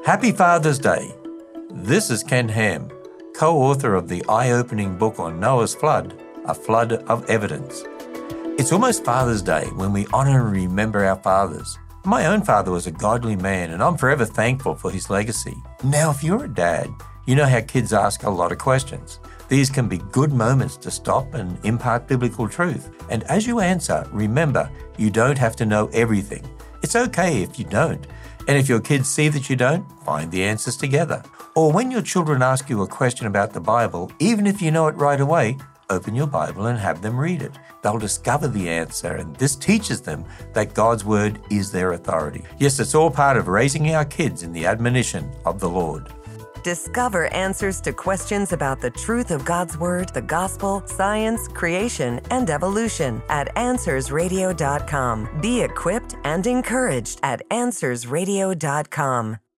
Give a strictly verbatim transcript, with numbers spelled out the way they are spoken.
Happy Father's Day. This is Ken Ham, co-author of the eye-opening book on Noah's flood, A Flood of Evidence. It's almost Father's Day when we honour and remember our fathers. My own father was a godly man, and I'm forever thankful for his legacy. Now, if you're a dad, you know how kids ask a lot of questions. These can be good moments to stop and impart biblical truth. And as you answer, remember, you don't have to know everything. It's okay if you don't. And if your kids see that you don't, find the answers together. Or when your children ask you a question about the Bible, even if you know it right away, open your Bible and have them read it. They'll discover the answer, and this teaches them that God's Word is their authority. Yes, it's all part of raising our kids in the admonition of the Lord. Discover answers to questions about the truth of God's Word, the gospel, science, creation, and evolution at answers radio dot com. Be equipped and encouraged at answers radio dot com.